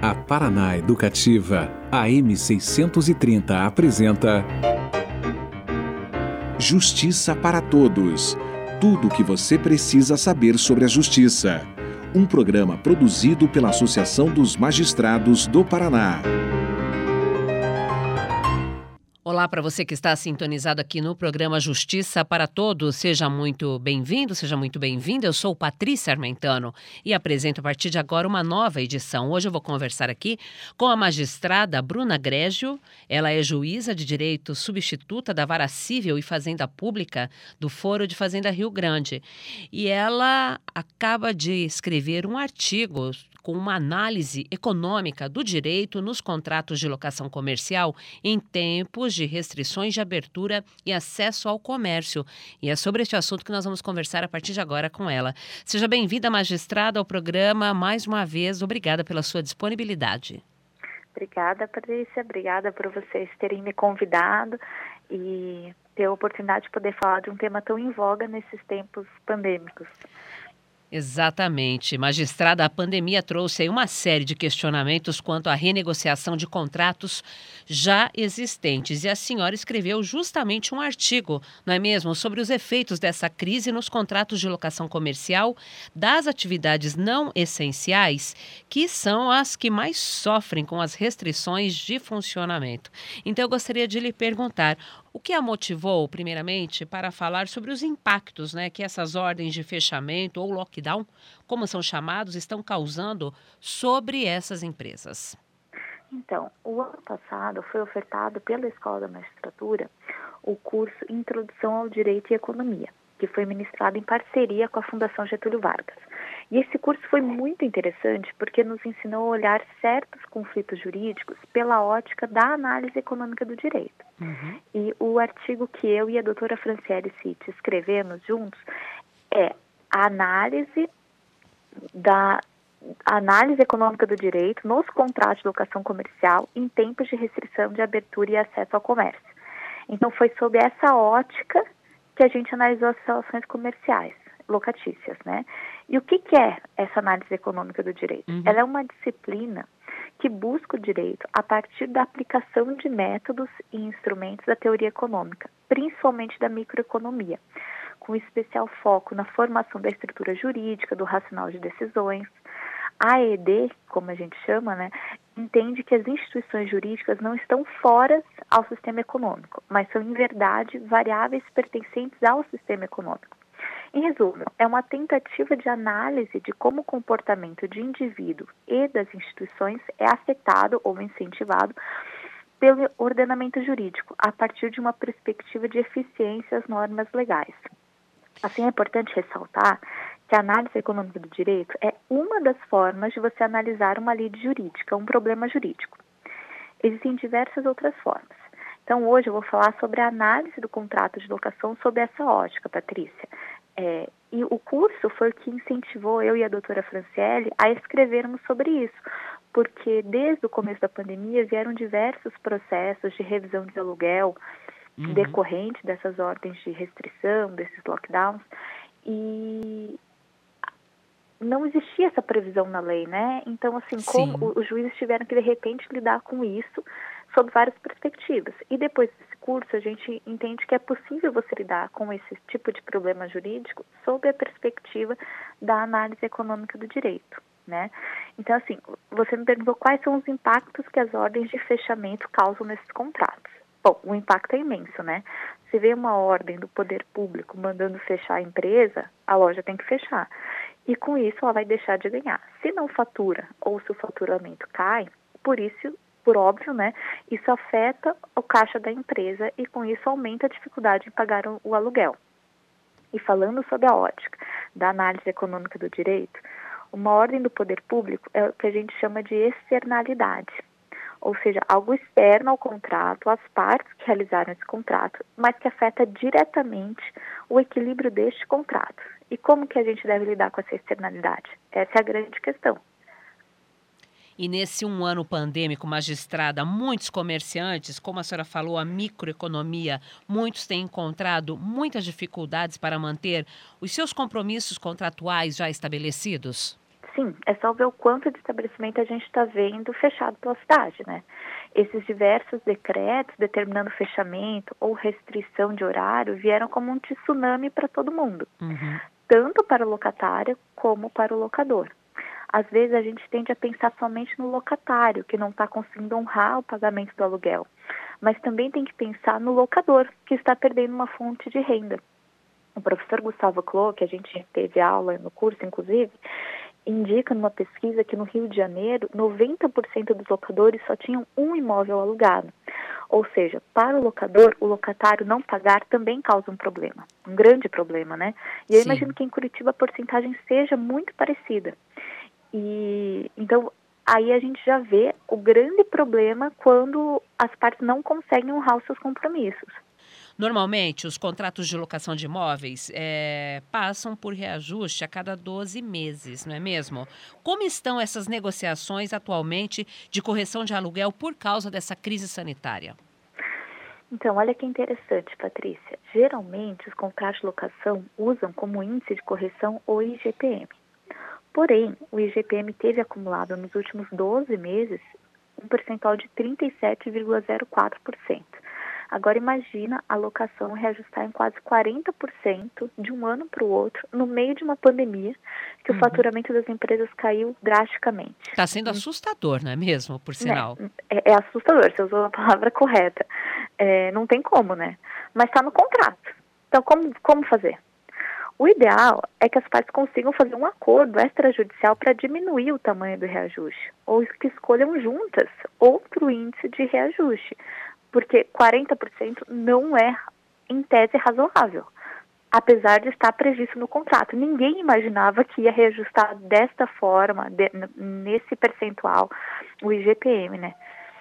A Paraná Educativa, AM 630 apresenta Justiça para Todos. Tudo o que você precisa saber sobre a justiça. Um programa produzido pela Associação dos Magistrados do Paraná. Olá para você que está sintonizado aqui no programa Justiça para Todos. Seja muito bem-vindo, seja muito bem-vinda. Eu sou Patrícia Armentano e apresento a partir de agora uma nova edição. Hoje eu vou conversar aqui com a magistrada Bruna Grégio. Ela é juíza de direito substituta da Vara Civil e Fazenda Pública do Foro de Fazenda Rio Grande. E ela acaba de escrever um artigo com uma análise econômica do direito nos contratos de locação comercial em tempos de restrições de abertura e acesso ao comércio. E é sobre este assunto que nós vamos conversar a partir de agora com ela. Seja bem-vinda, magistrada, ao programa. Mais uma vez, obrigada pela sua disponibilidade. Obrigada, Patrícia. Obrigada por vocês terem me convidado e ter a oportunidade de poder falar de um tema tão em voga nesses tempos pandêmicos. Exatamente. Magistrada, a pandemia trouxe aí uma série de questionamentos quanto à renegociação de contratos já existentes. E a senhora escreveu justamente um artigo, não é mesmo, sobre os efeitos dessa crise nos contratos de locação comercial das atividades não essenciais, que são as que mais sofrem com as restrições de funcionamento. Então, eu gostaria de lhe perguntar, o que a motivou, primeiramente, para falar sobre os impactos, que essas ordens de fechamento ou lockdown, como são chamados, estão causando sobre essas empresas? Então, o ano passado foi ofertado pela Escola da Magistratura o curso Introdução ao Direito e Economia, que foi ministrado em parceria com a Fundação Getúlio Vargas. E esse curso foi muito interessante porque nos ensinou a olhar certos conflitos jurídicos pela ótica da análise econômica do direito. Uhum. E o artigo que eu e a doutora Franciele City escrevemos juntos é a análise econômica do direito nos contratos de locação comercial em tempos de restrição de abertura e acesso ao comércio. Então foi sob essa ótica que a gente analisou as relações comerciais, locatícias, E o que é essa análise econômica do direito? Uhum. Ela é uma disciplina que busca o direito a partir da aplicação de métodos e instrumentos da teoria econômica, principalmente da microeconomia, com especial foco na formação da estrutura jurídica, do racional de decisões. A AED, como a gente chama, entende que as instituições jurídicas não estão fora ao sistema econômico, mas são, em verdade, variáveis pertencentes ao sistema econômico. Em resumo, é uma tentativa de análise de como o comportamento de indivíduo e das instituições é afetado ou incentivado pelo ordenamento jurídico, a partir de uma perspectiva de eficiência às normas legais. Assim, é importante ressaltar que a análise econômica do direito é uma das formas de você analisar uma lei jurídica, um problema jurídico. Existem diversas outras formas. Então, hoje eu vou falar sobre a análise do contrato de locação sob essa ótica, Patrícia. E o curso foi o que incentivou eu e a doutora Franciele a escrevermos sobre isso, porque desde o começo da pandemia vieram diversos processos de revisão de aluguel decorrente dessas ordens de restrição, desses lockdowns, e não existia essa previsão na lei, Então, assim, como os juízes tiveram que, de repente, lidar com isso sob várias perspectivas. E depois desse curso, a gente entende que é possível você lidar com esse tipo de problema jurídico sob a perspectiva da análise econômica do direito, Então, assim, você me perguntou quais são os impactos que as ordens de fechamento causam nesses contratos. Bom, o impacto é imenso, Se vê uma ordem do poder público mandando fechar a empresa, a loja tem que fechar. E com isso ela vai deixar de ganhar. Se não fatura ou se o faturamento cai, por óbvio, isso afeta o caixa da empresa e com isso aumenta a dificuldade em pagar o aluguel. E falando sobre a ótica da análise econômica do direito, uma ordem do poder público é o que a gente chama de externalidade. Ou seja, algo externo ao contrato, às partes que realizaram esse contrato, mas que afeta diretamente o equilíbrio deste contrato. E como que a gente deve lidar com essa externalidade? Essa é a grande questão. E nesse um ano pandêmico, magistrada, muitos comerciantes, como a senhora falou, a microeconomia, muitos têm encontrado muitas dificuldades para manter os seus compromissos contratuais já estabelecidos? Sim, é só ver o quanto de estabelecimento a gente está vendo fechado pela cidade, né? Esses diversos decretos determinando fechamento ou restrição de horário vieram como um tsunami para todo mundo, Uhum. tanto para o locatário como para o locador. Às vezes a gente tende a pensar somente no locatário, que não está conseguindo honrar o pagamento do aluguel, mas também tem que pensar no locador, que está perdendo uma fonte de renda. O professor Gustavo Clô, que a gente teve aula no curso, inclusive, indica numa pesquisa que no Rio de Janeiro, 90% dos locadores só tinham um imóvel alugado. Ou seja, para o locador, o locatário não pagar também causa um problema, um grande problema, né? E eu imagino Sim. que em Curitiba a porcentagem seja muito parecida. E então aí a gente já vê o grande problema quando as partes não conseguem honrar os seus compromissos. Normalmente, os contratos de locação de imóveis passam por reajuste a cada 12 meses, não é mesmo? Como estão essas negociações atualmente de correção de aluguel por causa dessa crise sanitária? Então, olha que interessante, Patrícia. Geralmente, os contratos de locação usam como índice de correção o IGPM. Porém, o IGPM teve acumulado nos últimos 12 meses um percentual de 37,04%. Agora imagina a locação reajustar em quase 40% de um ano para o outro, no meio de uma pandemia, que o Uhum. faturamento das empresas caiu drasticamente. Está sendo assustador, não é mesmo? Por Né? sinal. É assustador, você usou a palavra correta. Não tem como, né? Mas está no contrato. Então, como fazer? O ideal é que as partes consigam fazer um acordo extrajudicial para diminuir o tamanho do reajuste, ou que escolham juntas outro índice de reajuste, porque 40% não é, em tese, razoável, apesar de estar previsto no contrato. Ninguém imaginava que ia reajustar desta forma, nesse percentual, o IGPM, né?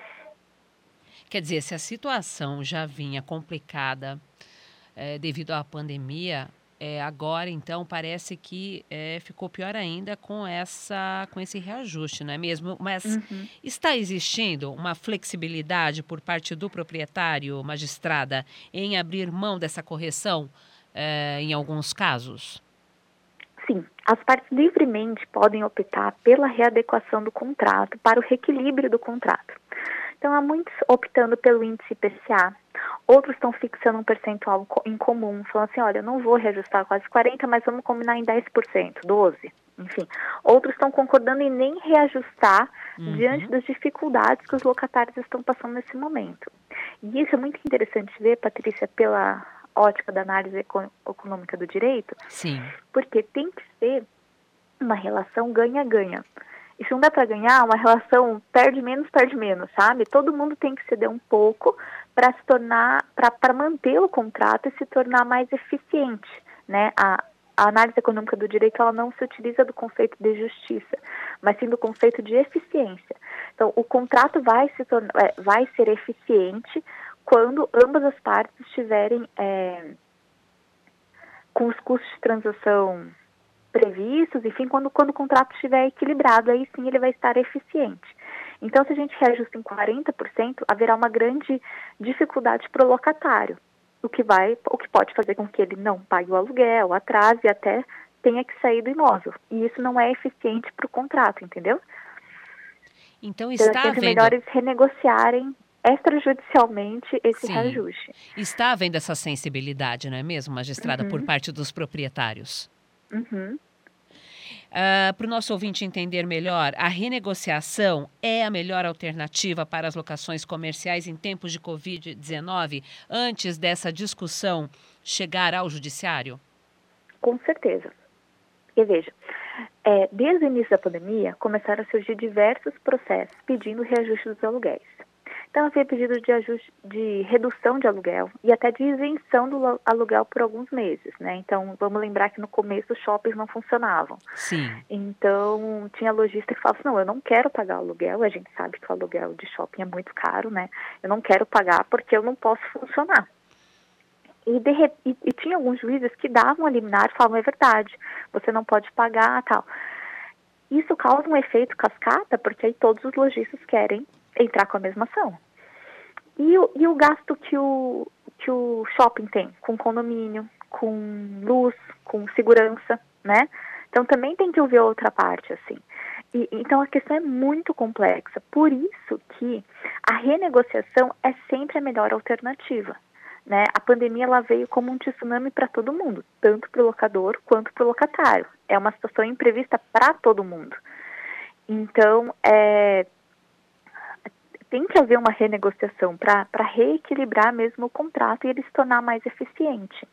Quer dizer, se a situação já vinha complicada devido à pandemia, agora então parece que ficou pior ainda com esse reajuste, não é mesmo? Mas Uhum. está existindo uma flexibilidade por parte do proprietário, magistrada, em abrir mão dessa correção em alguns casos? Sim, as partes livremente podem optar pela readequação do contrato para o reequilíbrio do contrato. Então, há muitos optando pelo índice IPCA, outros estão fixando um percentual em comum, falando assim, olha, eu não vou reajustar quase 40%, mas vamos combinar em 10%, 12%, enfim. Outros estão concordando em nem reajustar diante Uhum. das dificuldades que os locatários estão passando nesse momento. E isso é muito interessante ver, Patrícia, pela ótica da análise econômica do direito, Sim. porque tem que ser uma relação ganha-ganha. E se não dá para ganhar, uma relação perde menos, sabe? Todo mundo tem que ceder um pouco para se tornar, para manter o contrato e se tornar mais eficiente, né? A análise econômica do direito, ela não se utiliza do conceito de justiça, mas sim do conceito de eficiência. Então, o contrato vai ser eficiente quando ambas as partes estiverem com os custos de transação previstos, enfim, quando o contrato estiver equilibrado, aí sim ele vai estar eficiente. Então, se a gente reajusta em 40%, haverá uma grande dificuldade para o locatário, o que pode fazer com que ele não pague o aluguel, atrase e até tenha que sair do imóvel. E isso não é eficiente para o contrato, entendeu? Então Então, é está sempre havendo, melhor eles renegociarem extrajudicialmente esse sim, reajuste. está havendo essa sensibilidade, não é mesmo, magistrada, por Uhum, parte dos proprietários? uhum. Para o nosso ouvinte entender melhor, a renegociação é a melhor alternativa para as locações comerciais em tempos de Covid-19, antes dessa discussão chegar ao judiciário? Com certeza. E veja, desde o início da pandemia, começaram a surgir diversos processos pedindo reajuste dos aluguéis. Então, havia pedido de ajuste, de redução de aluguel e até de isenção do aluguel por alguns meses, né? Então, vamos lembrar que no começo os shoppings não funcionavam. Sim. Então, tinha lojista que falava assim, não, eu não quero pagar o aluguel, a gente sabe que o aluguel de shopping é muito caro, né? Eu não quero pagar porque eu não posso funcionar. E tinha alguns juízes que davam a liminar e falavam, é verdade, você não pode pagar, tal. Isso causa um efeito cascata, porque aí todos os lojistas querem entrar com a mesma ação. E o gasto que o shopping tem com condomínio, com luz, com segurança, né? Então também tem que ouvir a outra parte, assim. Então a questão é muito complexa, por isso que a renegociação é sempre a melhor alternativa, né? A pandemia ela veio como um tsunami para todo mundo, tanto para o locador quanto para o locatário. É uma situação imprevista para todo mundo. Então, tem que haver uma renegociação para reequilibrar mesmo o contrato e ele se tornar mais eficiente.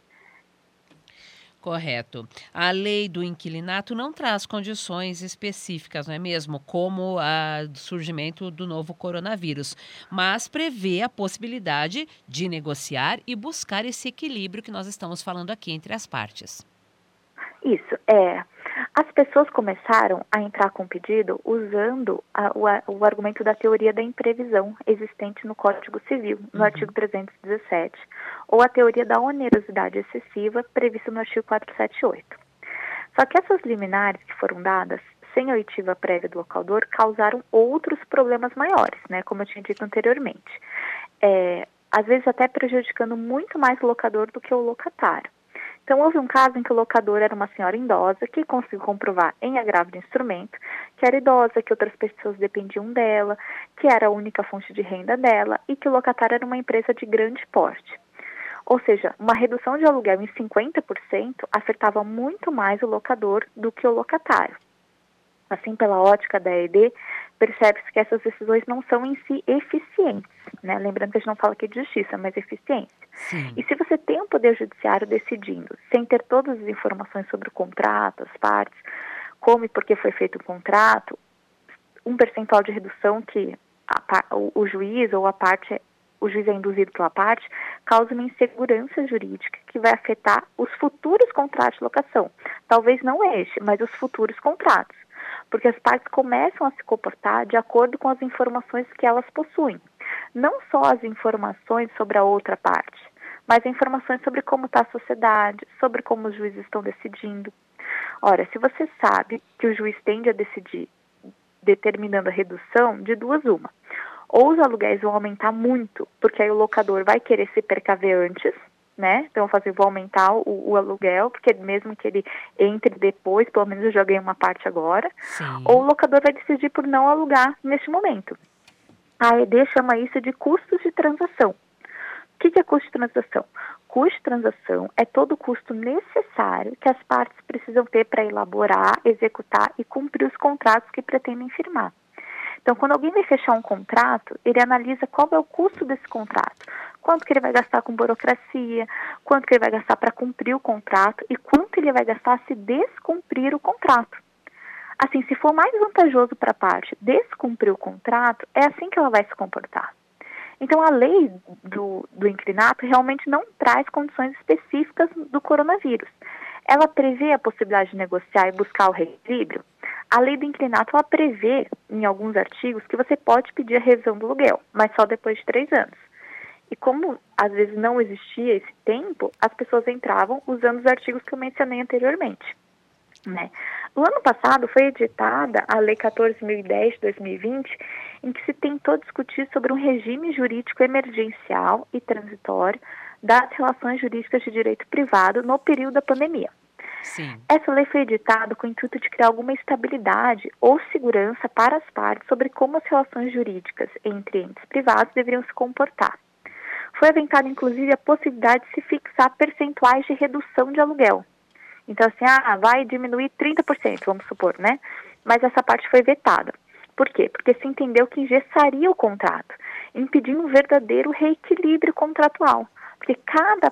Correto. A lei do inquilinato não traz condições específicas, não é mesmo? Como o surgimento do novo coronavírus, mas prevê a possibilidade de negociar e buscar esse equilíbrio que nós estamos falando aqui entre as partes. Isso, as pessoas começaram a entrar com pedido usando o argumento da teoria da imprevisão existente no Código Civil, no artigo 317, ou a teoria da onerosidade excessiva prevista no artigo 478. Só que essas liminares que foram dadas sem a oitiva prévia do locador causaram outros problemas maiores, né, como eu tinha dito anteriormente. Às vezes até prejudicando muito mais o locador do que o locatário. Então, houve um caso em que o locador era uma senhora idosa que conseguiu comprovar em agravo de instrumento que era idosa, que outras pessoas dependiam dela, que era a única fonte de renda dela e que o locatário era uma empresa de grande porte. Ou seja, uma redução de aluguel em 50% afetava muito mais o locador do que o locatário. Assim, pela ótica da ED, percebe-se que essas decisões não são em si eficientes, né? Lembrando que a gente não fala aqui de justiça, mas eficiência. Sim. E se você tem um poder judiciário decidindo, sem ter todas as informações sobre o contrato, as partes, como e por que foi feito o contrato, um percentual de redução que o juiz ou a parte, o juiz é induzido pela parte, causa uma insegurança jurídica que vai afetar os futuros contratos de locação. Talvez não este, mas os futuros contratos. Porque as partes começam a se comportar de acordo com as informações que elas possuem. Não só as informações sobre a outra parte, mas informações sobre como está a sociedade, sobre como os juízes estão decidindo. Ora, se você sabe que o juiz tende a decidir determinando a redução, de duas uma. Ou os aluguéis vão aumentar muito, porque aí o locador vai querer se precaver antes, né? Então, vou aumentar o aluguel, porque mesmo que ele entre depois, pelo menos eu já ganhei uma parte agora. Sim. Ou o locador vai decidir por não alugar neste momento. A ED chama isso de custos de transação. O que é custo de transação? Custo de transação é todo o custo necessário que as partes precisam ter para elaborar, executar e cumprir os contratos que pretendem firmar. Então, quando alguém vai fechar um contrato, ele analisa qual é o custo desse contrato, quanto que ele vai gastar com burocracia, quanto que ele vai gastar para cumprir o contrato e quanto ele vai gastar se descumprir o contrato. Assim, se for mais vantajoso para a parte descumprir o contrato, é assim que ela vai se comportar. Então, a lei do inquilinato realmente não traz condições específicas do coronavírus. Ela prevê a possibilidade de negociar e buscar o reequilíbrio. A lei do inquilinato, ela prevê, em alguns artigos, que você pode pedir a revisão do aluguel, mas só depois de 3 anos. E como, às vezes, não existia esse tempo, as pessoas entravam usando os artigos que eu mencionei anteriormente, né? No ano passado foi editada a Lei 14.010 de 2020, em que se tentou discutir sobre um regime jurídico emergencial e transitório das relações jurídicas de direito privado no período da pandemia. Sim. Essa lei foi editada com o intuito de criar alguma estabilidade ou segurança para as partes sobre como as relações jurídicas entre entes privados deveriam se comportar. Foi aventada, inclusive, a possibilidade de se fixar percentuais de redução de aluguel. Então, assim, vai diminuir 30%, vamos supor, né? Mas essa parte foi vetada. Por quê? Porque se entendeu que engessaria o contrato, impedindo um verdadeiro reequilíbrio contratual. Porque cada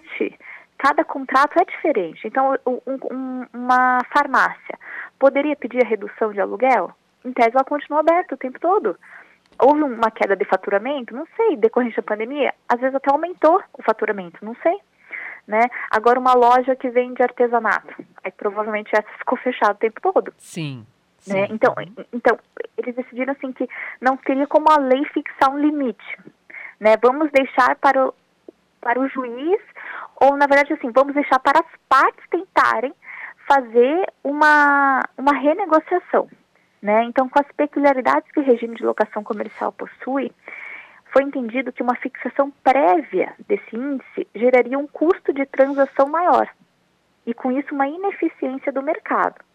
contrato é diferente. Então, uma farmácia poderia pedir a redução de aluguel? Em tese, ela continua aberta o tempo todo. Houve uma queda de faturamento? Não sei. Decorrente da pandemia? Às vezes até aumentou o faturamento, não sei. Né? Agora, uma loja que vende artesanato, aí provavelmente essa ficou fechada o tempo todo. Sim. Né? Então, eles decidiram assim que não teria como a lei fixar um limite. Né? Vamos deixar para o juiz, ou na verdade assim, vamos deixar para as partes tentarem fazer uma renegociação. Né? Então, com as peculiaridades que o regime de locação comercial possui, foi entendido que uma fixação prévia desse índice geraria um custo de transação maior e, com isso, uma ineficiência do mercado.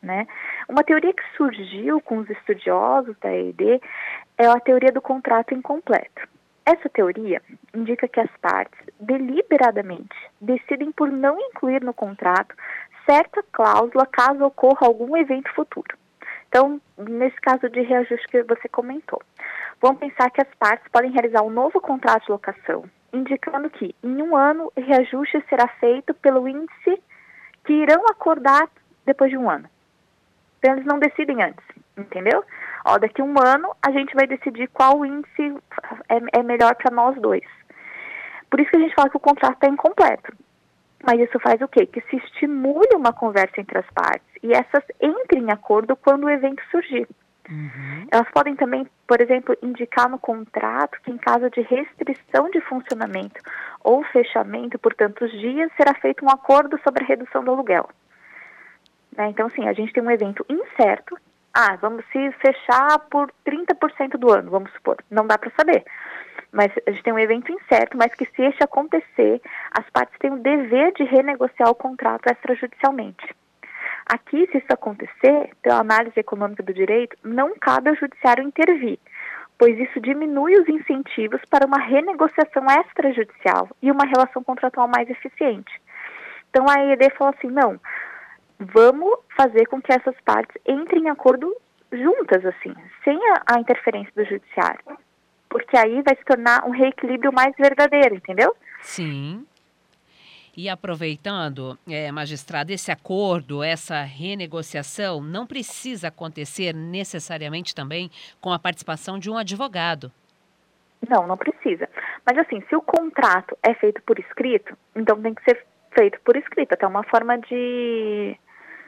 né? Uma teoria que surgiu com os estudiosos da EED é a teoria do contrato incompleto. Essa teoria indica que as partes deliberadamente decidem por não incluir no contrato certa cláusula caso ocorra algum evento futuro. Então, nesse caso de reajuste que você comentou, vamos pensar que as partes podem realizar um novo contrato de locação, indicando que em um ano o reajuste será feito pelo índice que irão acordar depois de um ano. Então, eles não decidem antes, entendeu? Daqui a um ano a gente vai decidir qual índice é melhor para nós dois. Por isso que a gente fala que o contrato está incompleto. Mas isso faz o quê? Que se estimule uma conversa entre as partes e essas entrem em acordo quando o evento surgir. Uhum. Elas podem também, por exemplo, indicar no contrato que em caso de restrição de funcionamento ou fechamento por tantos dias, será feito um acordo sobre a redução do aluguel. Então, assim, a gente tem um evento incerto. Vamos se fechar por 30% do ano, vamos supor. Não dá para saber. Mas a gente tem um evento incerto, mas que se este acontecer, as partes têm o dever de renegociar o contrato extrajudicialmente. Aqui, se isso acontecer, pela análise econômica do direito, não cabe ao judiciário intervir, pois isso diminui os incentivos para uma renegociação extrajudicial e uma relação contratual mais eficiente. Então, a EED falou assim, não, vamos fazer com que essas partes entrem em acordo juntas, assim, sem a interferência do judiciário. Porque aí vai se tornar um reequilíbrio mais verdadeiro, entendeu? Sim. E aproveitando, magistrada, esse acordo, essa renegociação não precisa acontecer necessariamente também com a participação de um advogado. Não precisa. Mas assim, se o contrato é feito por escrito, então tem que ser feito por escrito, até uma forma de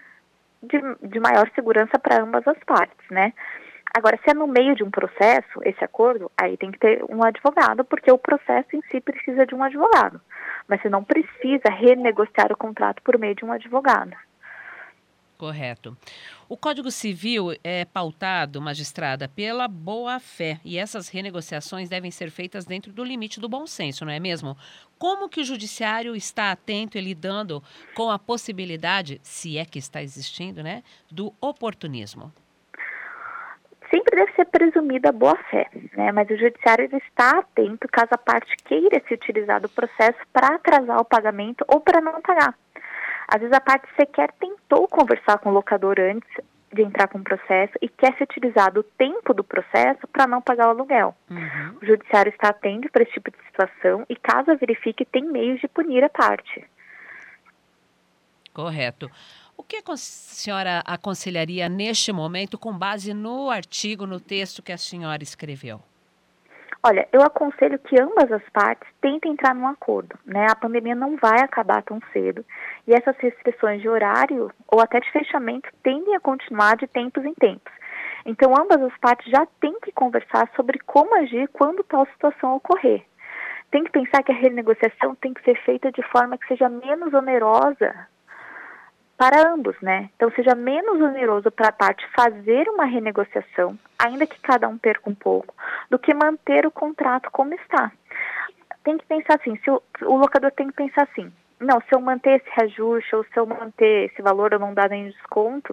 maior segurança para ambas as partes, né? Agora, se é no meio de um processo, esse acordo, aí tem que ter um advogado, porque o processo em si precisa de um advogado. Mas você não precisa renegociar o contrato por meio de um advogado. Correto. O Código Civil é pautado, magistrada, pela boa-fé, e essas renegociações devem ser feitas dentro do limite do bom senso, não é mesmo? Como que o judiciário está atento e lidando com a possibilidade, se é que está existindo, né, do oportunismo? Sempre deve ser presumida a boa-fé, né? Mas o judiciário está atento caso a parte queira se utilizar do processo para atrasar o pagamento ou para não pagar. Às vezes a parte sequer tentou conversar com o locador antes de entrar com o processo e quer se utilizar do tempo do processo para não pagar o aluguel. Uhum. O judiciário está atento para esse tipo de situação e, caso a verifique, tem meios de punir a parte. Correto. O que a senhora aconselharia neste momento com base no artigo, no texto que a senhora escreveu? Olha, eu aconselho que ambas as partes tentem entrar num acordo, né? A pandemia não vai acabar tão cedo e essas restrições de horário ou até de fechamento tendem a continuar de tempos em tempos. Então, ambas as partes já têm que conversar sobre como agir quando tal situação ocorrer. Tem que pensar que a renegociação tem que ser feita de forma que seja menos onerosa para ambos, né? Então, seja menos oneroso para a parte fazer uma renegociação, ainda que cada um perca um pouco, do que manter o contrato como está. Tem que pensar assim, o locador tem que pensar assim, não, se eu manter esse reajuste ou se eu manter esse valor ou não dar nem desconto,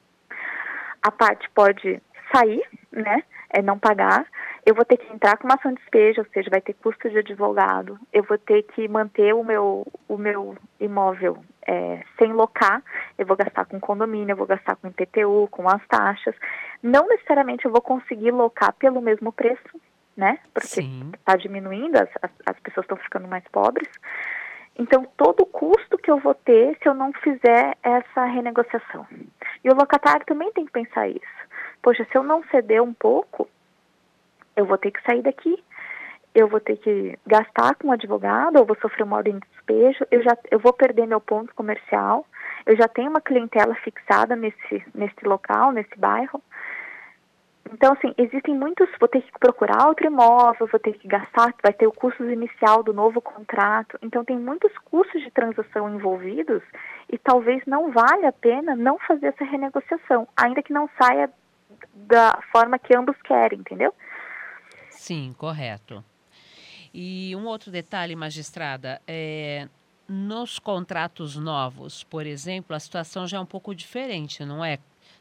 a parte pode sair, né? Não pagar, eu vou ter que entrar com uma ação de despejo, ou seja, vai ter custo de advogado, eu vou ter que manter o meu imóvel sem locar, eu vou gastar com condomínio, eu vou gastar com IPTU, com as taxas. Não necessariamente eu vou conseguir locar pelo mesmo preço, né? Porque está diminuindo, as pessoas estão ficando mais pobres. Então, todo o custo que eu vou ter se eu não fizer essa renegociação. E o locatário também tem que pensar isso. Poxa, se eu não ceder um pouco, eu vou ter que sair daqui, eu vou ter que gastar com um advogado, ou vou sofrer uma ordem de despejo, eu vou perder meu ponto comercial, eu já tenho uma clientela fixada nesse local, nesse bairro. Então, assim, existem muitos, vou ter que procurar outro imóvel, vou ter que gastar, vai ter o custo inicial do novo contrato. Então, tem muitos custos de transação envolvidos e talvez não valha a pena não fazer essa renegociação, ainda que não saia da forma que ambos querem, entendeu? Sim, correto. E um outro detalhe, magistrada, nos contratos novos, por exemplo, a situação já é um pouco diferente, não é?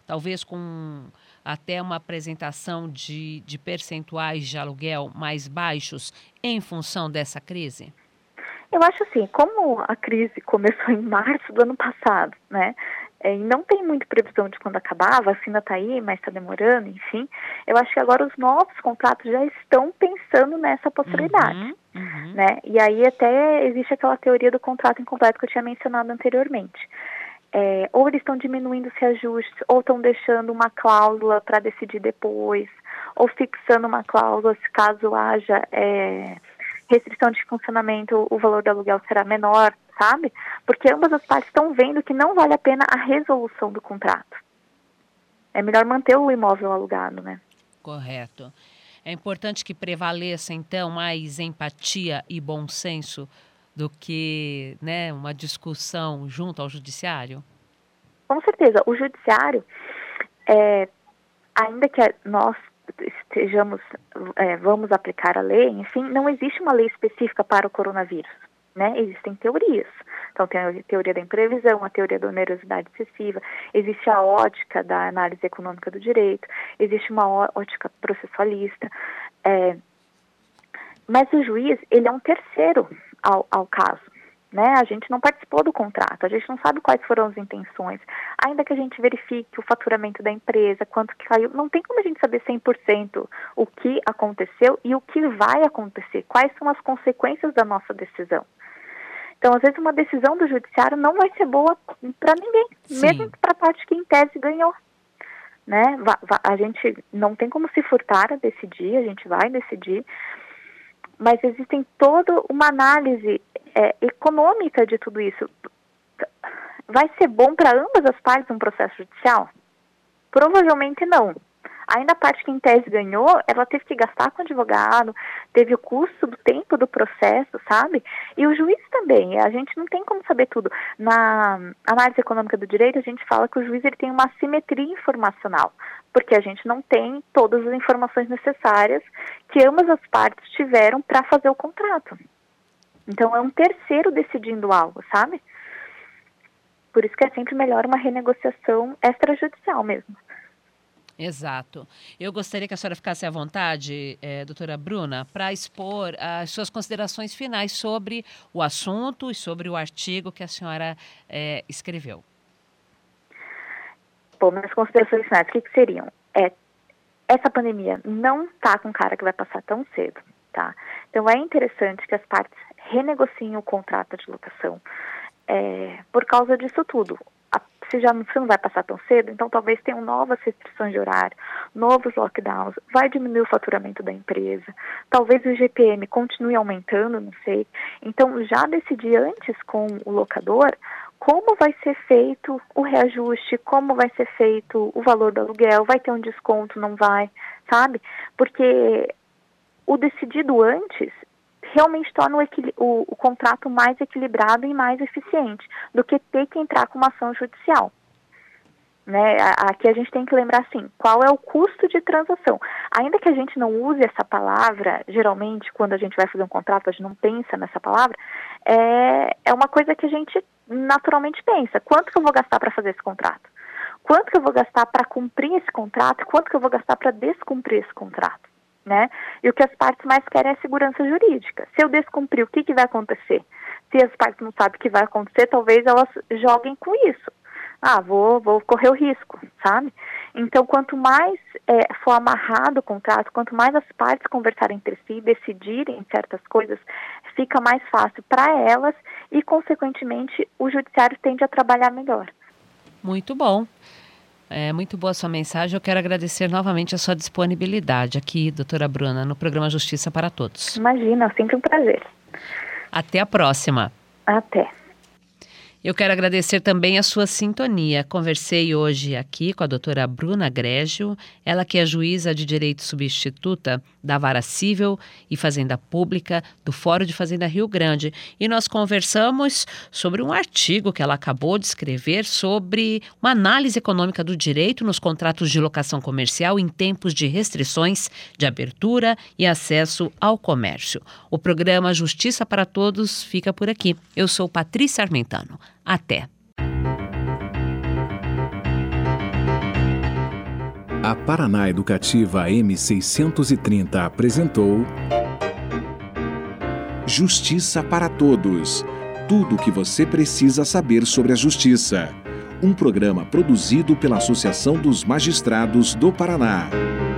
talvez com até uma apresentação de percentuais de aluguel mais baixos em função dessa crise? Eu acho assim, como a crise começou em março do ano passado, né? E não tem muita previsão de quando acabar, a vacina está aí, mas está demorando, enfim. Eu acho que agora os novos contratos já estão pensando nessa possibilidade, né? E aí até existe aquela teoria do contrato incompleto que eu tinha mencionado anteriormente. Ou eles estão diminuindo os reajustes, ou estão deixando uma cláusula para decidir depois, ou fixando uma cláusula se caso haja restrição de funcionamento, o valor do aluguel será menor, sabe? Porque ambas as partes estão vendo que não vale a pena a resolução do contrato. É melhor manter o imóvel alugado, né? Correto. É importante que prevaleça, então, mais empatia e bom senso do que, né, uma discussão junto ao judiciário? Com certeza. O judiciário, ainda que nós vamos aplicar a lei, enfim, não existe uma lei específica para o coronavírus, né? Existem teorias. Então, tem a teoria da imprevisão, a teoria da onerosidade excessiva, existe a ótica da análise econômica do direito, existe uma ótica processualista, mas o juiz, ele é um terceiro ao caso, né? A gente não participou do contrato, a gente não sabe quais foram as intenções, ainda que a gente verifique o faturamento da empresa, quanto que caiu, não tem como a gente saber 100% o que aconteceu e o que vai acontecer, quais são as consequências da nossa decisão. Então, às vezes, uma decisão do judiciário não vai ser boa para ninguém, mesmo para a parte que em tese ganhou, né? A gente não tem como se furtar a decidir, a gente vai decidir, mas existem toda uma análise econômica de tudo isso. Vai ser bom para ambas as partes um processo judicial? Provavelmente não. Ainda a parte que em tese ganhou, ela teve que gastar com advogado, teve o custo do tempo do processo, sabe? E o juiz também, a gente não tem como saber tudo. Na análise econômica do direito, a gente fala que o juiz ele tem uma assimetria informacional, porque a gente não tem todas as informações necessárias que ambas as partes tiveram para fazer o contrato. Então, é um terceiro decidindo algo, sabe? Por isso que é sempre melhor uma renegociação extrajudicial mesmo. Exato. Eu gostaria que a senhora ficasse à vontade, doutora Bruna, para expor as suas considerações finais sobre o assunto e sobre o artigo que a senhora escreveu. Bom, minhas considerações finais, o que seriam? Essa pandemia não está com cara que vai passar tão cedo, tá? Então, é interessante que as partes renegociem o contrato de locação por causa disso tudo. Se não vai passar tão cedo, então talvez tenham novas restrições de horário, novos lockdowns, vai diminuir o faturamento da empresa, talvez o IGPM continue aumentando, não sei. Então, já decidir antes com o locador como vai ser feito o reajuste, como vai ser feito o valor do aluguel, vai ter um desconto, não vai, sabe? Porque o decidido antes realmente torna o contrato mais equilibrado e mais eficiente do que ter que entrar com uma ação judicial. Né? Aqui a gente tem que lembrar assim, qual é o custo de transação. Ainda que a gente não use essa palavra, geralmente quando a gente vai fazer um contrato, a gente não pensa nessa palavra, é uma coisa que a gente naturalmente pensa. Quanto que eu vou gastar para fazer esse contrato? Quanto que eu vou gastar para cumprir esse contrato? Quanto que eu vou gastar para descumprir esse contrato? Né? E o que as partes mais querem é segurança jurídica. Se eu descumprir, o que vai acontecer? Se as partes não sabem o que vai acontecer, talvez elas joguem com isso. Vou correr o risco, sabe? Então, quanto mais for amarrado o contrato, quanto mais as partes conversarem entre si, decidirem certas coisas, fica mais fácil para elas e, consequentemente, o judiciário tende a trabalhar melhor. Muito bom. Muito boa a sua mensagem. Eu quero agradecer novamente a sua disponibilidade aqui, doutora Bruna, no programa Justiça para Todos. Imagina, sempre um prazer. Até a próxima. Até. Eu quero agradecer também a sua sintonia. Conversei hoje aqui com a doutora Bruna Grégio, ela que é juíza de direito substituta da Vara Civil e Fazenda Pública do Fórum de Fazenda Rio Grande. E nós conversamos sobre um artigo que ela acabou de escrever sobre uma análise econômica do direito nos contratos de locação comercial em tempos de restrições de abertura e acesso ao comércio. O programa Justiça para Todos fica por aqui. Eu sou Patrícia Armentano. Até! A Paraná Educativa M630 apresentou Justiça para Todos. Tudo o que você precisa saber sobre a justiça. Um programa produzido pela Associação dos Magistrados do Paraná.